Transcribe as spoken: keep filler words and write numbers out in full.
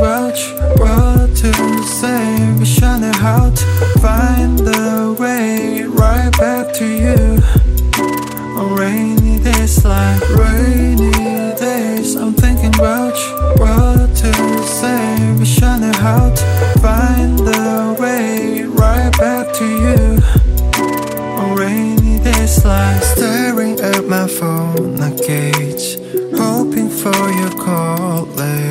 about you, what to say. Wish I knew how to find the way right back to you. On rainy days like rainy days, I'm thinking about you, what to say. Wish I knew how to find the way right back to you. On rainy days like staring at my phone, a cage, hoping for your call.